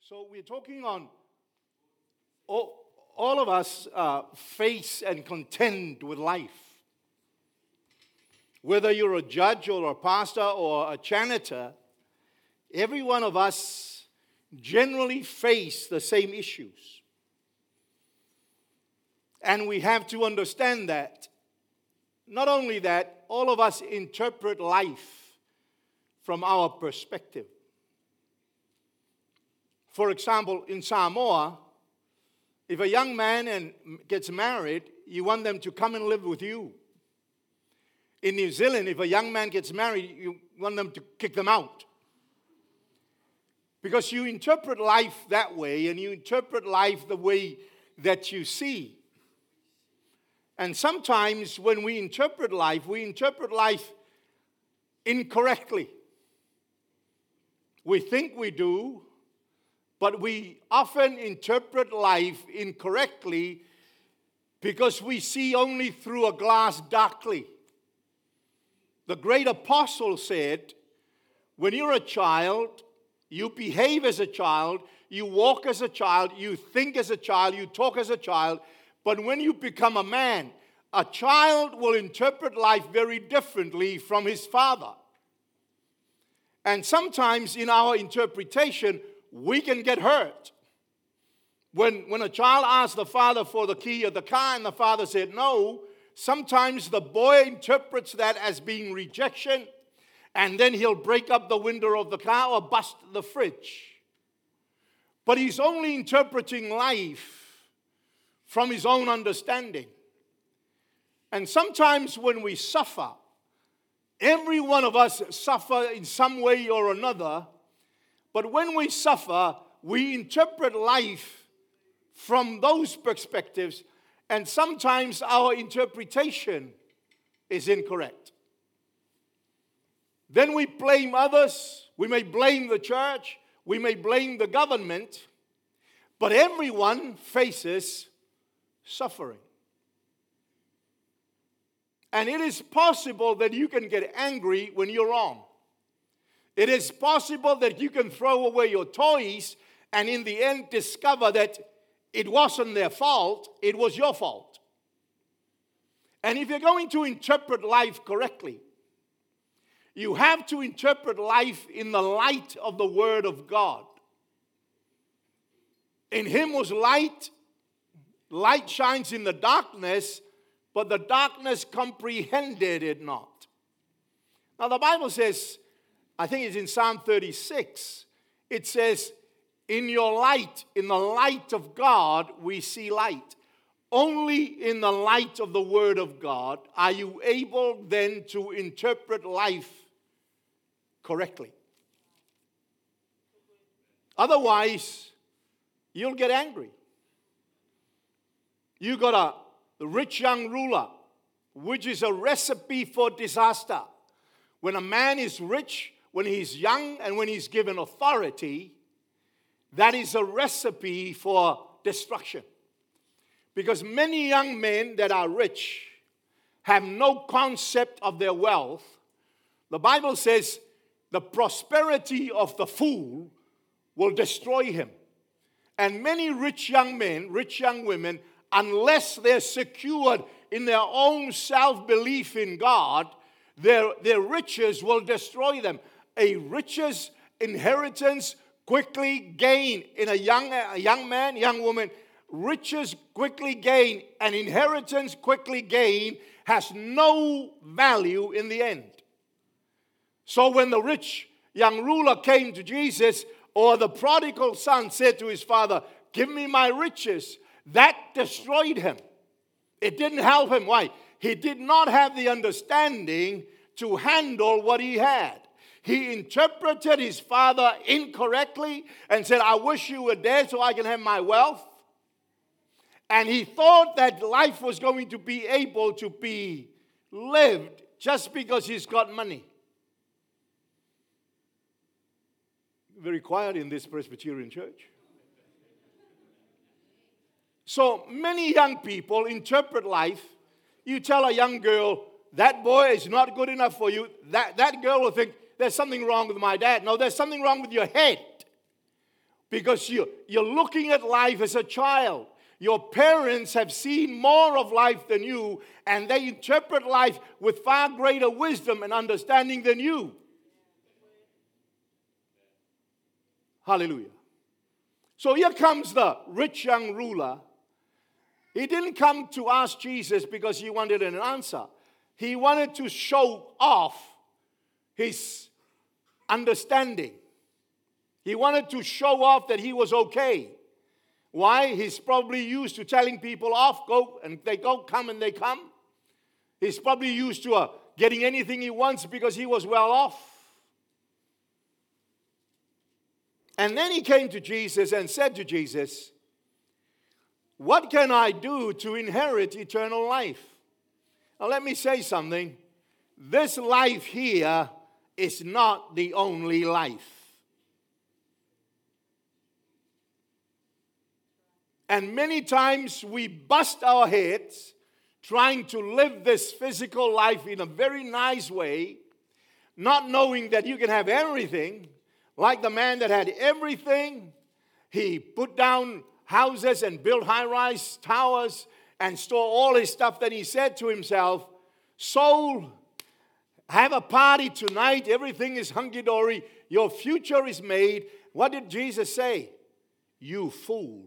So we're talking on all of us face and contend with life. Whether you're a judge or a pastor or a janitor, every one of us generally face the same issues. And we have to understand that. Not only that, all of us interpret life from our perspective. For example, in Samoa, if a young man gets married, you want them to come and live with you. In New Zealand, if a young man gets married, you want them to kick them out. Because you interpret life that way, and you interpret life the way that you see. And sometimes when we interpret life incorrectly. We think we do, but we often interpret life incorrectly because we see only through a glass darkly. The great apostle said, when you're a child, you behave as a child, you walk as a child, you think as a child, you talk as a child, but when you become a man, a child will interpret life very differently from his father. And sometimes in our interpretation, we can get hurt. When a child asks the father for the key of the car and the father said no, sometimes the boy interprets that as being rejection, and then he'll break up the window of the car or bust the fridge. But he's only interpreting life from his own understanding. And sometimes when we suffer, every one of us suffer in some way or another, but when we suffer, we interpret life from those perspectives, and sometimes our interpretation is incorrect. Then we blame others, we may blame the church, we may blame the government, but everyone faces suffering. And it is possible that you can get angry when you're wrong. It is possible that you can throw away your toys and in the end discover that it wasn't their fault, it was your fault. And if you're going to interpret life correctly, you have to interpret life in the light of the Word of God. In Him was light. Light shines in the darkness, but the darkness comprehended it not. Now the Bible says, I think it's in Psalm 36, it says, in your light, in the light of God, we see light. Only in the light of the Word of God are you able then to interpret life correctly. Otherwise, you'll get angry. You got a rich young ruler, which is a recipe for disaster. When a man is rich, when he's young, and when he's given authority, that is a recipe for destruction. Because many young men that are rich have no concept of their wealth. The Bible says the prosperity of the fool will destroy him. And many rich young men, rich young women, unless they're secured in their own self-belief in God, their riches will destroy them. A riches inheritance quickly gain in a young man, young woman, riches quickly gain, and inheritance quickly gain has no value in the end. So when the rich young ruler came to Jesus, or the prodigal son said to his father, "Give me my riches," that destroyed him. It didn't help him. Why? He did not have the understanding to handle what he had. He interpreted his father incorrectly and said, "I wish you were dead so I can have my wealth." And he thought that life was going to be able to be lived just because he's got money. Very quiet in this Presbyterian church. So many young people interpret life. You tell a young girl, that boy is not good enough for you. That girl will think, there's something wrong with my dad. No, there's something wrong with your head. because you're looking at life as a child. Your parents have seen more of life than you, and they interpret life with far greater wisdom and understanding than you. Hallelujah. So here comes the rich young ruler. He didn't come to ask Jesus because he wanted an answer. He wanted to show off his understanding. He wanted to show off that he was okay. Why? He's probably used to telling people off, go, and they go, come, and they come. He's probably used to getting anything he wants because he was well off. And then he came to Jesus and said to Jesus, what can I do to inherit eternal life? Now let me say something. This life here is not the only life. And many times we bust our heads trying to live this physical life in a very nice way, not knowing that you can have everything. Like the man that had everything, he put down houses and built high-rise towers and store all his stuff. Then he said to himself, soul, have a party tonight. Everything is hunky-dory. Your future is made. What did Jesus say? You fool.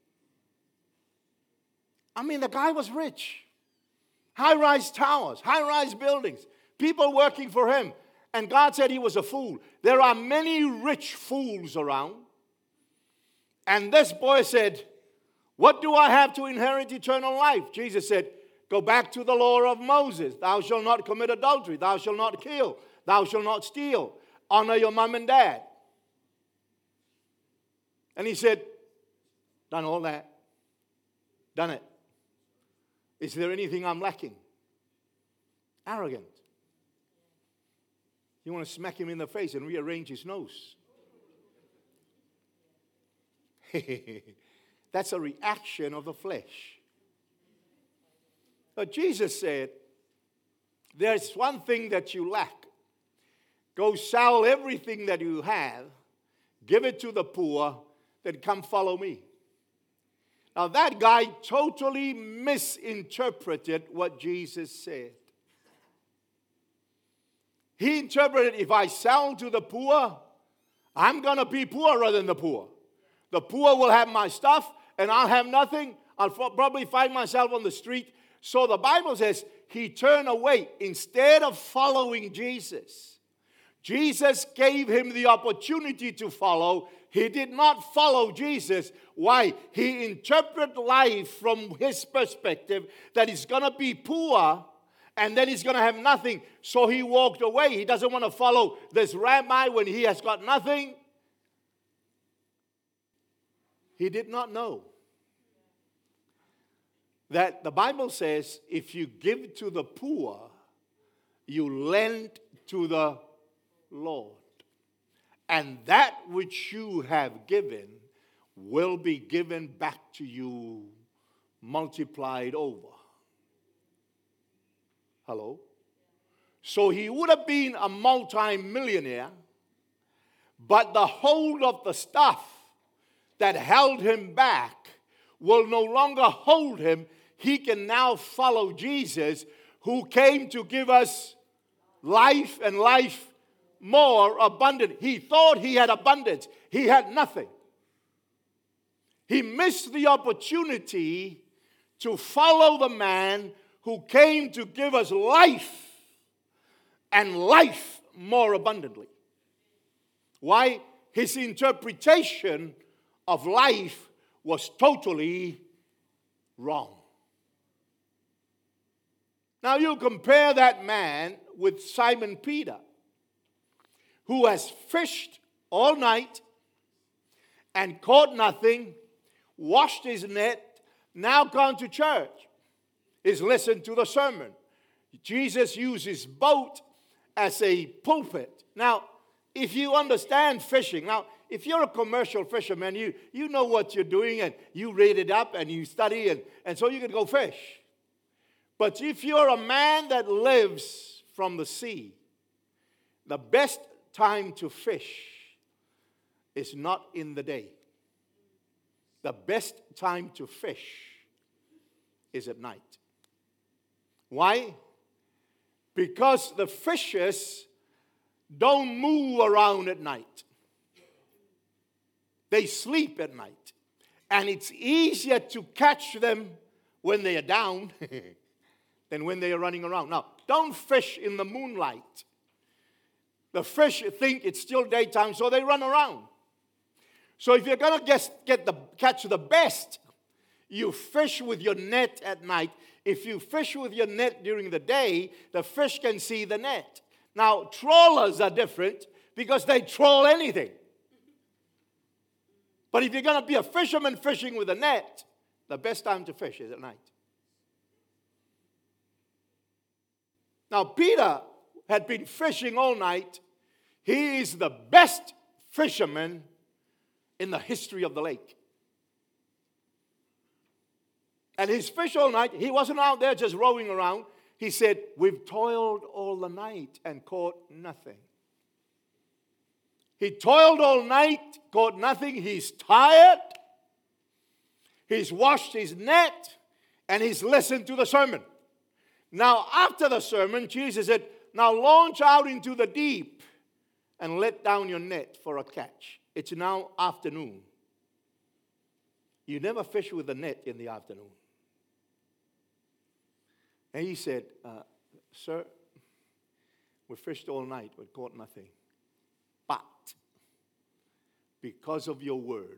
I mean, the guy was rich. High-rise towers, high-rise buildings, people working for him. And God said he was a fool. There are many rich fools around. And this boy said, what do I have to inherit eternal life? Jesus said, go back to the law of Moses. Thou shalt not commit adultery. Thou shalt not kill. Thou shalt not steal. Honor your mom and dad. And he said, done all that. Done it. Is there anything I'm lacking? Arrogant. You want to smack him in the face and rearrange his nose. That's a reaction of the flesh. But Jesus said, there's one thing that you lack. Go sell everything that you have, give it to the poor, then come follow me. Now that guy totally misinterpreted what Jesus said. He interpreted, if I sell to the poor, I'm going to be poorer than the poor. The poor will have my stuff, and I'll have nothing. I'll probably find myself on the street. So the Bible says he turned away instead of following Jesus. Jesus gave him the opportunity to follow. He did not follow Jesus. Why? He interpreted life from his perspective that he's going to be poor and then he's going to have nothing. So he walked away. He doesn't want to follow this rabbi when he has got nothing. He did not know that the Bible says if you give to the poor, you lend to the Lord. And that which you have given will be given back to you multiplied over. Hello? So he would have been a multi-millionaire, but the hold of the stuff that held him back will no longer hold him. He can now follow Jesus, who came to give us life and life more abundant. He thought he had abundance. He had nothing. He missed the opportunity to follow the man who came to give us life and life more abundantly. Why? His interpretation of life was totally wrong. Now you compare that man with Simon Peter, who has fished all night and caught nothing, washed his net, now gone to church, is listened to the sermon. Jesus used his boat as a pulpit. Now, if you understand fishing, now, if you're a commercial fisherman, you know what you're doing and you read it up and you study and so you can go fish. But if you're a man that lives from the sea, the best time to fish is not in the day. the best time to fish is at night. Why? Because the fishes don't move around at night. They sleep at night. And it's easier to catch them when they are down than when they are running around. Now, don't fish in the moonlight. The fish think it's still daytime, so they run around. So if you're going to catch the best, you fish with your net at night. If you fish with your net during the day, the fish can see the net. Now, trawlers are different because they trawl anything. But if you're going to be a fisherman fishing with a net, the best time to fish is at night. Now, Peter had been fishing all night. He is the best fisherman in the history of the lake. And he's fished all night. He wasn't out there just rowing around. He said, we've toiled all the night and caught nothing. He toiled all night, caught nothing. He's tired. He's washed his net, and he's listened to the sermon. Now, after the sermon, Jesus said, now launch out into the deep and let down your net for a catch. It's now afternoon. You never fish with a net in the afternoon. And he said, sir, we fished all night but caught nothing. But because of your word,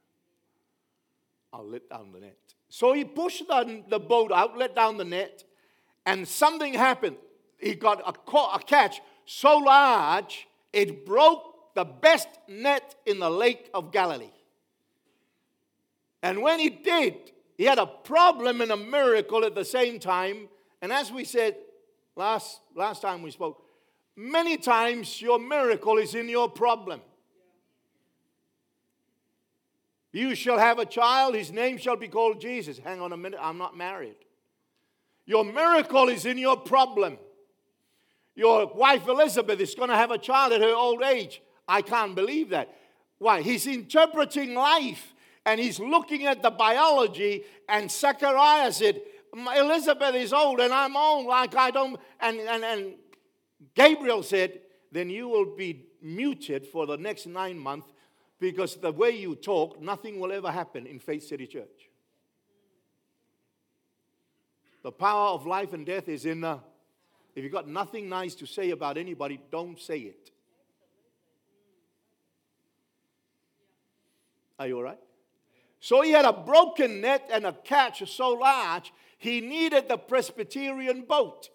I'll let down the net. So he pushed the boat out, let down the net, and something happened. He got a catch so large, it broke the best net in the Lake of Galilee. And when he did, he had a problem and a miracle at the same time. And as we said last time we spoke, many times your miracle is in your problem. You shall have a child, his name shall be called Jesus. Hang on a minute, I'm not married. Your miracle is in your problem. Your wife Elizabeth is going to have a child at her old age. I can't believe that. Why? He's interpreting life and he's looking at the biology, and Zechariah said, Elizabeth is old and I'm old, like I don't, and Gabriel said, then you will be muted for the next 9 months because the way you talk, nothing will ever happen in Faith City Church. The power of life and death is in the, if you've got nothing nice to say about anybody, don't say it. Are you all right? So he had a broken net and a catch so large, he needed the Presbyterian boat.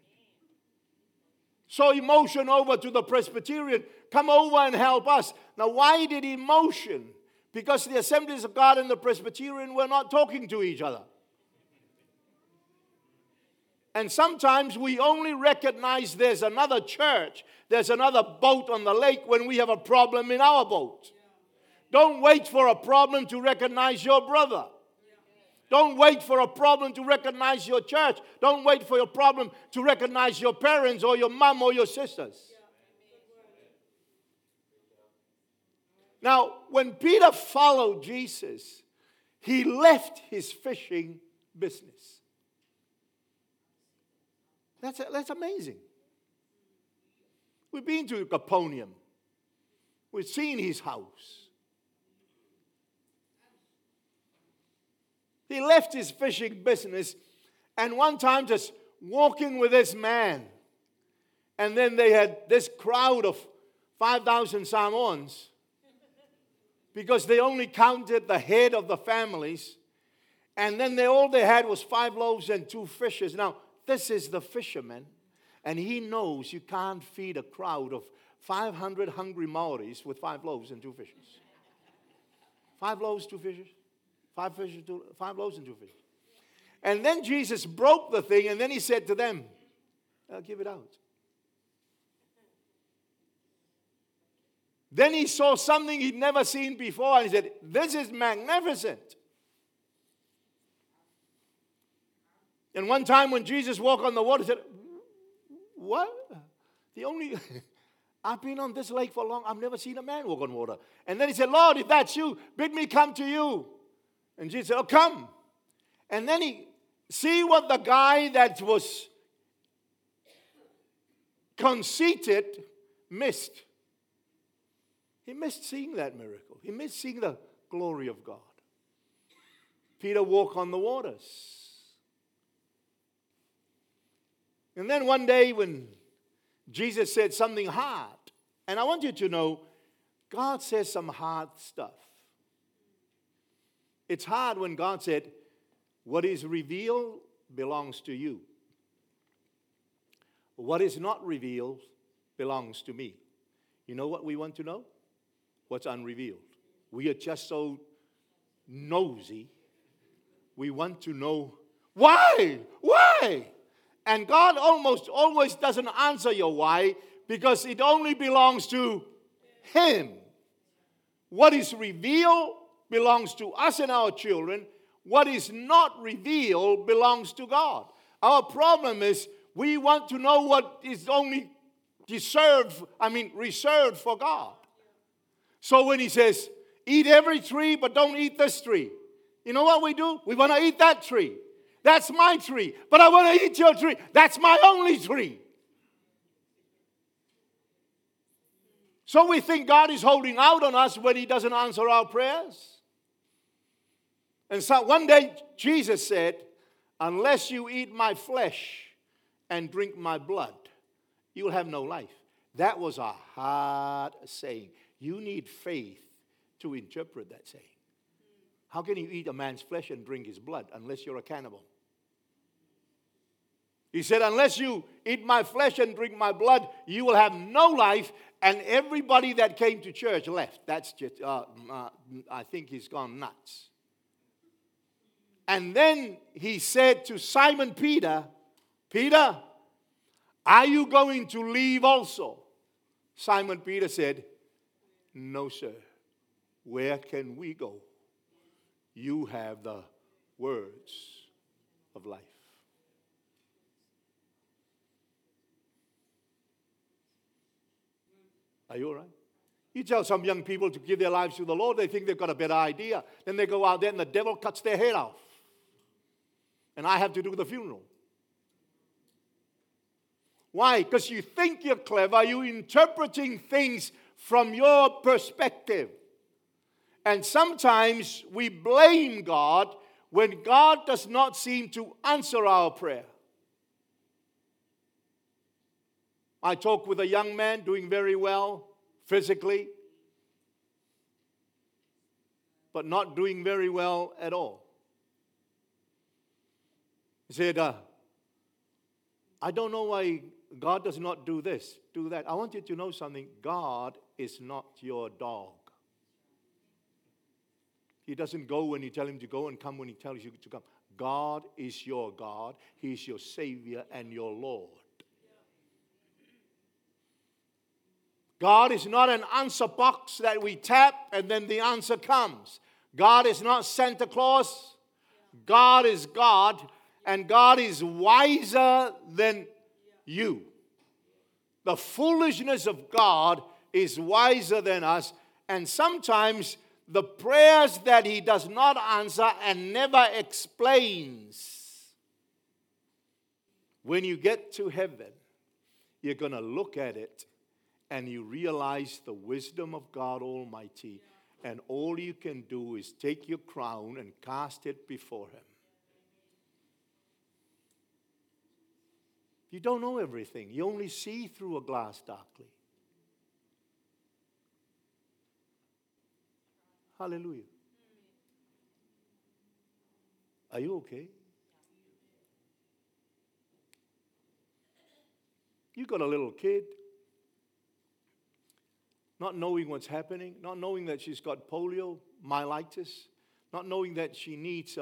So he motioned over to the Presbyterian, come over and help us. Now, why did he motion? Because the Assemblies of God and the Presbyterian were not talking to each other. And sometimes we only recognize there's another church, there's another boat on the lake when we have a problem in our boat. Don't wait for a problem to recognize your brother. Don't wait for a problem to recognize your church. Don't wait for your problem to recognize your parents or your mom or your sisters. Now, when Peter followed Jesus, he left his fishing business. That's amazing. We've been to Capernaum. We've seen his house. He left his fishing business and one time just walking with this man. And then they had this crowd of 5,000 Samoans because they only counted the head of the families. And then all they had was 5 loaves and 2 fishes. Now, this is the fisherman, and he knows you can't feed a crowd of 500 hungry Maoris with 5 loaves and 2 fishes. 5 loaves, 2 fishes. 5 loaves and 2 fishes. And then Jesus broke the thing, and then he said to them, I'll give it out. Then he saw something he'd never seen before, and he said, this is magnificent. And one time when Jesus walked on the water, he said, what? I've been on this lake for long. I've never seen a man walk on water. And then he said, Lord, if that's you, bid me come to you. And Jesus said, oh, come. And then he, see what the guy that was conceited missed. He missed seeing that miracle. He missed seeing the glory of God. Peter walked on the waters. And then one day when Jesus said something hard, and I want you to know, God says some hard stuff. It's hard when God said, what is revealed belongs to you. What is not revealed belongs to me. You know what we want to know? What's unrevealed. We are just so nosy. We want to know why? Why? And God almost always doesn't answer your why because it only belongs to Him. What is revealed belongs to us and our children. What is not revealed belongs to God. Our problem is we want to know what is only reserved for God. So when He says, eat every tree but don't eat this tree. You know what we do? We want to eat that tree. That's my tree. But I want to eat your tree. That's my only tree. So we think God is holding out on us when He doesn't answer our prayers. And so one day Jesus said, unless you eat my flesh and drink my blood, you will have no life. That was a hard saying. You need faith to interpret that saying. How can you eat a man's flesh and drink his blood unless you're a cannibal? He said, unless you eat my flesh and drink my blood, you will have no life. And everybody that came to church left. That's just, I think he's gone nuts. And then he said to Simon Peter, Peter, are you going to leave also? Simon Peter said, no, sir. Where can we go? You have the words of life. Are you all right? You tell some young people to give their lives to the Lord, they think they've got a better idea. Then they go out there and the devil cuts their head off. And I have to do the funeral. Why? Because you think you're clever. You're interpreting things from your perspective. And sometimes we blame God when God does not seem to answer our prayer. I talked with a young man doing very well physically, but not doing very well at all. He said, I don't know why God does not do this, do that. I want you to know something. God is not your dog. He doesn't go when you tell Him to go and come when He tells you to come. God is your God. He's your Savior and your Lord. God is not an answer box that we tap and then the answer comes. God is not Santa Claus. God is God, and God is wiser than you. The foolishness of God is wiser than us, and sometimes the prayers that He does not answer and never explains, when you get to heaven, you're going to look at it and you realize the wisdom of God Almighty. And all you can do is take your crown and cast it before Him. You don't know everything. You only see through a glass darkly. Hallelujah. Are you okay? You got a little kid, not knowing what's happening, not knowing that she's got polio, myelitis, not knowing that she needs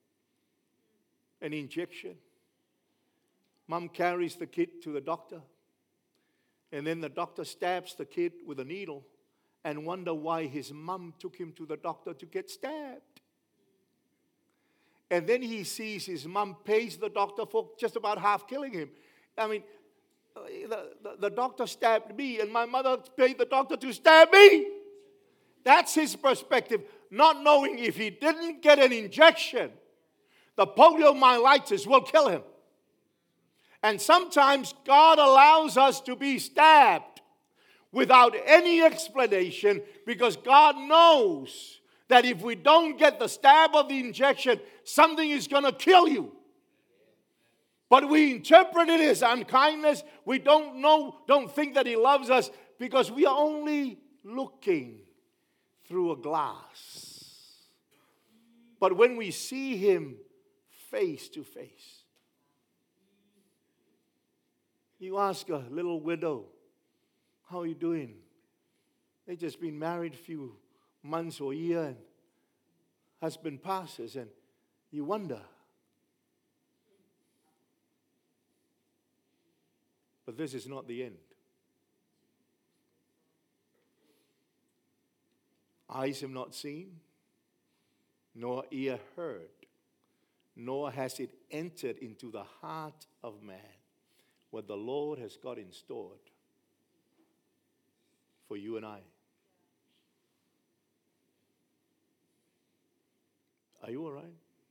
an injection. Mom carries the kid to the doctor, and then the doctor stabs the kid with a needle and wonder why his mom took him to the doctor to get stabbed. And then he sees his mom pays the doctor for just about half killing him. I mean, the doctor stabbed me, and my mother paid the doctor to stab me. That's his perspective. not knowing if he didn't get an injection, the poliomyelitis will kill him. And sometimes God allows us to be stabbed without any explanation because God knows that if we don't get the stab of the injection, something is going to kill you. But we interpret it as unkindness. We don't think that he loves us because we are only looking through a glass. But when we see him face to face, you ask a little widow, how are you doing? They just been married a few months or a year, and husband passes, and you wonder. But this is not the end. Eyes have not seen, nor ear heard, nor has it entered into the heart of man what the Lord has got in store for you and I. Are you all right?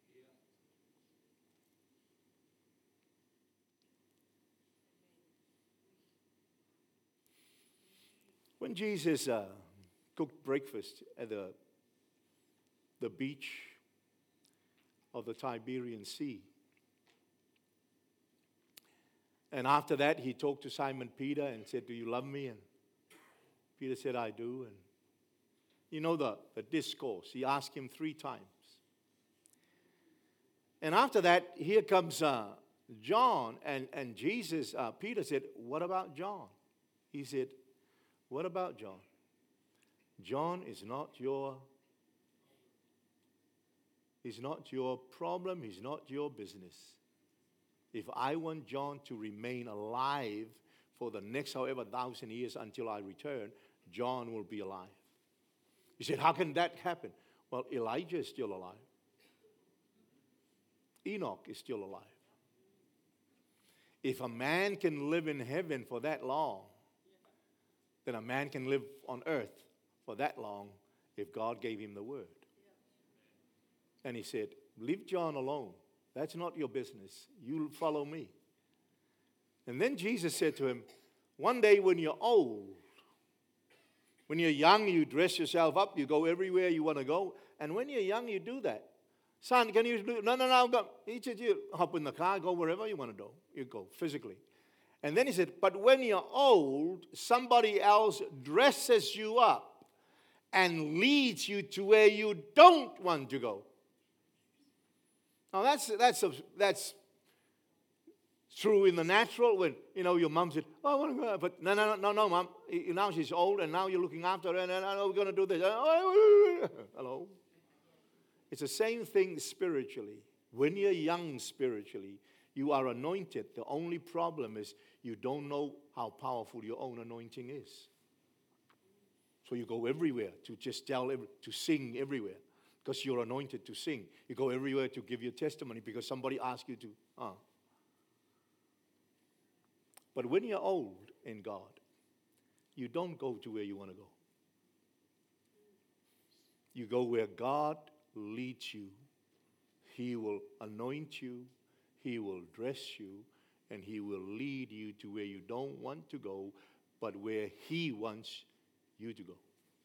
When Jesus cooked breakfast at the beach of the Tiberian Sea, and after that he talked to Simon Peter and said, do you love me? And Peter said, I do. And you know the discourse. He asked him 3 times. And after that, here comes John, and Jesus, Peter said, what about John? He said, what about John? John is not your problem. He's not your business. If I want John to remain alive for the next however 1,000 years until I return, John will be alive. He said, how can that happen? Well, Elijah is still alive. Enoch is still alive. If a man can live in heaven for that long, then a man can live on earth for that long if God gave him the word. And he said, leave John alone. That's not your business. You follow me. And then Jesus said to him, one day when you're old, when you're young, you dress yourself up, you go everywhere you want to go. And when you're young, you do that. Son, can you do it? No, go. He said, you hop in the car, go wherever you want to go. You go physically. And then he said, but when you're old, somebody else dresses you up and leads you to where you don't want to go. Now that's true in the natural when, your mom said, oh, I want to go. But no, Mom. Now she's old and now you're looking after her and we're going to do this. Hello. It's the same thing spiritually. When you're young spiritually, you are anointed. The only problem is you don't know how powerful your own anointing is. So you go everywhere to just to sing everywhere because you're anointed to sing. You go everywhere to give your testimony because somebody asked you to. But when you're old in God, you don't go to where you want to go. You go where God leads you. He will anoint you. He will dress you. And he will lead you to where you don't want to go, but where he wants you to go.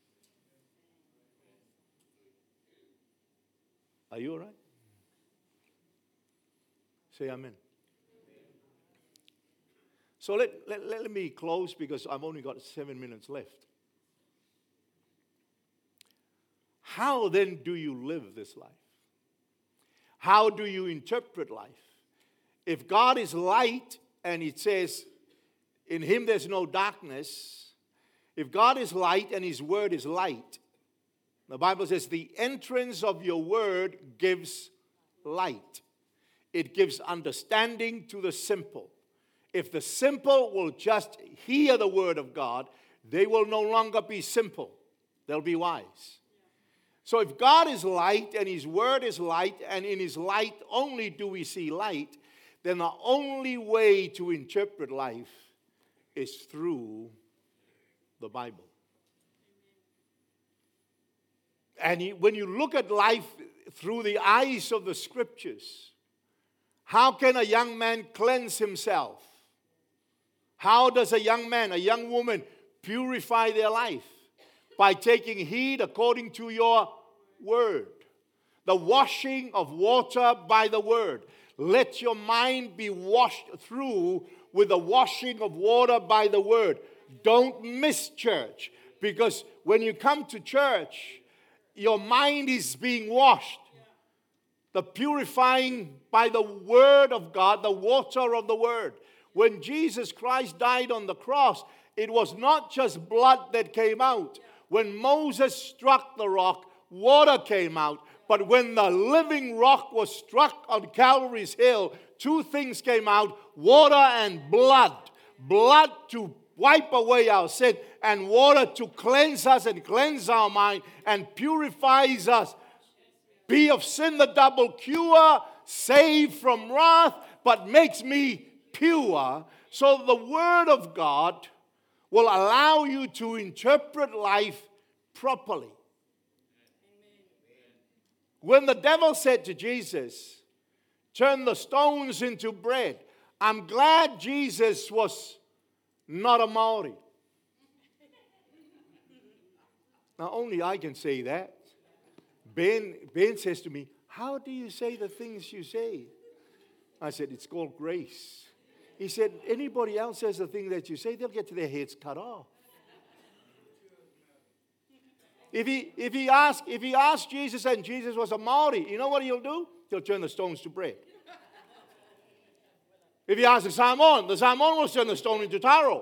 Are you all right? Say amen. So let me close because I've only got 7 minutes left. How then do you live this life? How do you interpret life? If God is light and it says in him there's no darkness, if God is light and his word is light, the Bible says the entrance of your word gives light. It gives understanding to the simple. If the simple will just hear the word of God, they will no longer be simple. They'll be wise. So if God is light and his word is light, and in his light only do we see light, then the only way to interpret life is through the Bible. And when you look at life through the eyes of the Scriptures, how can a young man cleanse himself? How does a young man, a young woman purify their life? By taking heed according to your word. The washing of water by the word. Let your mind be washed through with the washing of water by the word. Don't miss church, because when you come to church, your mind is being washed. The purifying by the word of God, the water of the word. When Jesus Christ died on the cross, it was not just blood that came out. When Moses struck the rock, water came out. But when the living rock was struck on Calvary's hill, two things came out: water and blood. Blood to wipe away our sin, and water to cleanse us and cleanse our mind and purifies us. Be of sin the double cure, saved from wrath, but makes me pure. So the word of God will allow you to interpret life properly. When the devil said to Jesus, turn the stones into bread, I'm glad Jesus was not a Maori. Now, only I can say that. Ben says to me, how do you say the things you say? I said, it's called grace. He said, anybody else says the thing that you say, they'll get their heads cut off. If he asked Jesus and Jesus was a Maori, you know what he'll do? He'll turn the stones to bread. If he asks the Samoan will turn the stone into taro.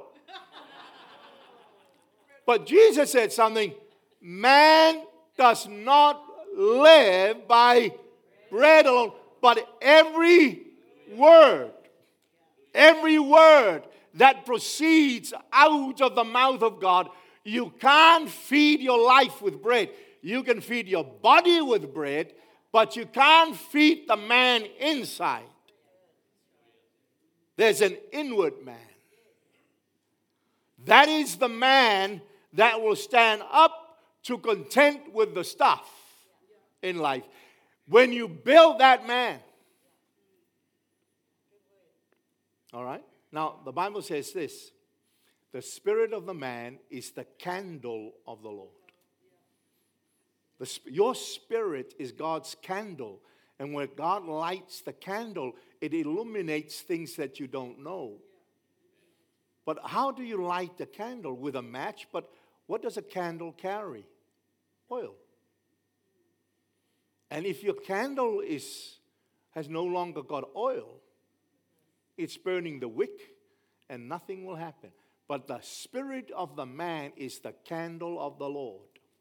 But Jesus said something: man does not live by bread alone, but every word that proceeds out of the mouth of God. You can't feed your life with bread. You can feed your body with bread, but you can't feed the man inside. There's an inward man. That is the man that will stand up to content with the stuff in life. When you build that man. All right? Now, the Bible says this. The spirit of the man is the candle of the Lord. Your spirit is God's candle. And when God lights the candle, it illuminates things that you don't know. But how do you light the candle? With a match. But what does a candle carry? Oil. And if your candle has no longer got oil, it's burning the wick and nothing will happen. But the spirit of the man is the candle of the Lord.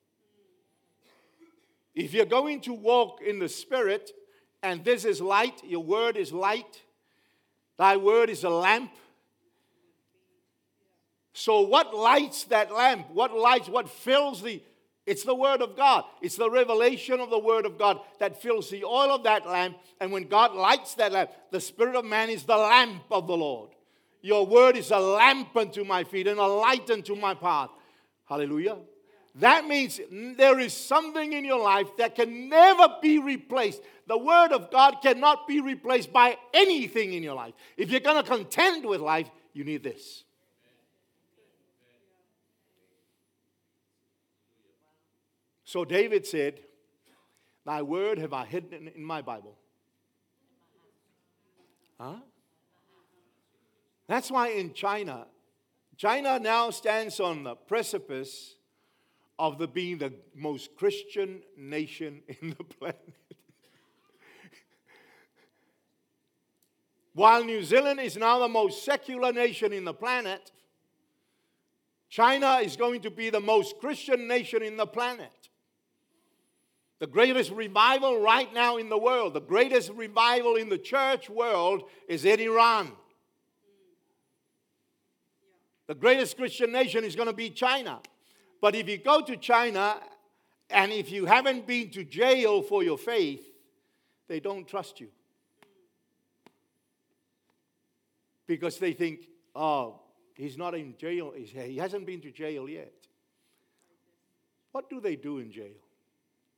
If you're going to walk in the spirit, and this is light, your word is light, thy word is a lamp. So what lights that lamp? What fills it's the word of God. It's the revelation of the word of God that fills the oil of that lamp. And when God lights that lamp, the spirit of man is the lamp of the Lord. Your word is a lamp unto my feet and a light unto my path. Hallelujah. That means there is something in your life that can never be replaced. The word of God cannot be replaced by anything in your life. If you're going to contend with life, you need this. So David said, thy word have I hidden in my Bible. Huh? That's why in China now stands on the precipice of being the most Christian nation in the planet. While New Zealand is now the most secular nation in the planet, China is going to be the most Christian nation in the planet. The greatest revival right now in the world, the greatest revival in the church world is in Iran. The greatest Christian nation is going to be China. But if you go to China and if you haven't been to jail for your faith, they don't trust you. Because they think, oh, he's not in jail. He hasn't been to jail yet. What do they do in jail?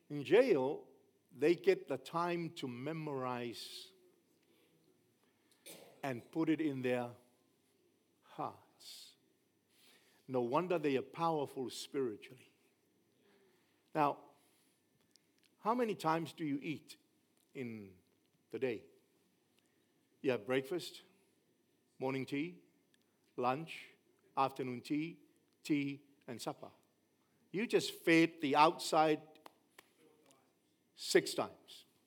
In jail, they get the time to memorize and put it in their hearts. No wonder they are powerful spiritually. Now, how many times do you eat in the day? You have breakfast, morning tea, lunch, afternoon tea, and supper. You just fed the outside 6 times.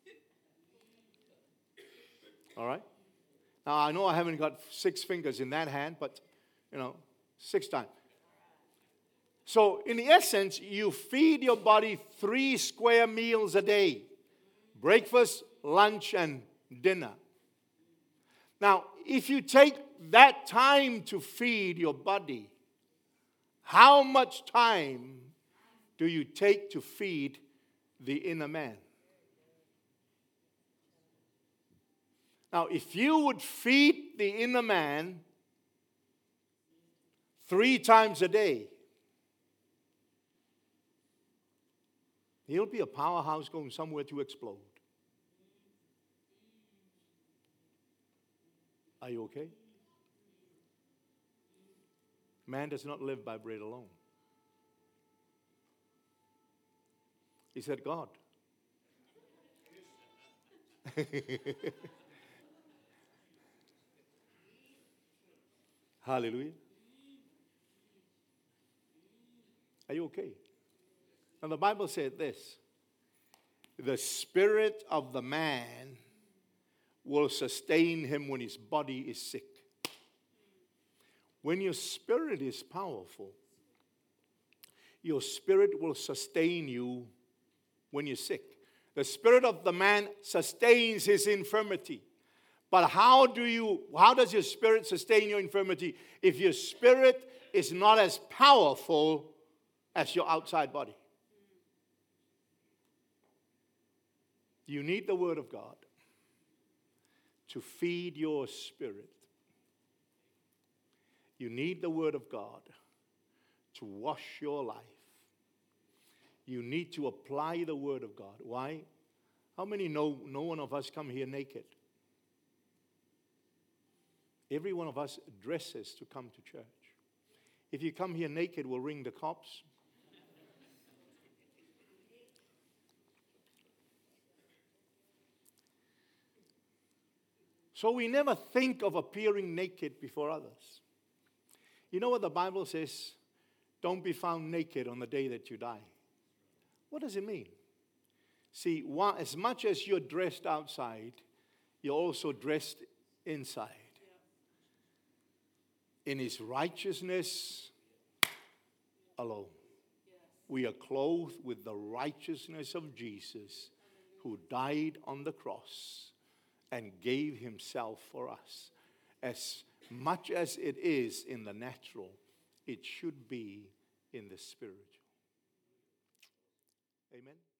All right? Now, I know I haven't got 6 fingers in that hand, but, 6 times. So, in essence, you feed your body 3 square meals a day. Breakfast, lunch, and dinner. Now, if you take that time to feed your body, how much time do you take to feed the inner man? Now, if you would feed the inner man 3 times a day, he'll be a powerhouse going somewhere to explode. Are you okay? Man does not live by bread alone. He said, God. Hallelujah. Are you okay? Now the Bible said this: the spirit of the man will sustain him when his body is sick. When your spirit is powerful, your spirit will sustain you when you're sick. The spirit of the man sustains his infirmity. But how does your spirit sustain your infirmity if your spirit is not as powerful as your outside body? You need the Word of God to feed your spirit. You need the Word of God to wash your life. You need to apply the Word of God. Why? How many know no one of us come here naked? Every one of us dresses to come to church. If you come here naked, we'll ring the cops. So we never think of appearing naked before others. You know what the Bible says? Don't be found naked on the day that you die. What does it mean? See, as much as you're dressed outside, you're also dressed inside. In His righteousness alone. We are clothed with the righteousness of Jesus, who died on the cross and gave Himself for us. As much as it is in the natural, it should be in the spiritual. Amen.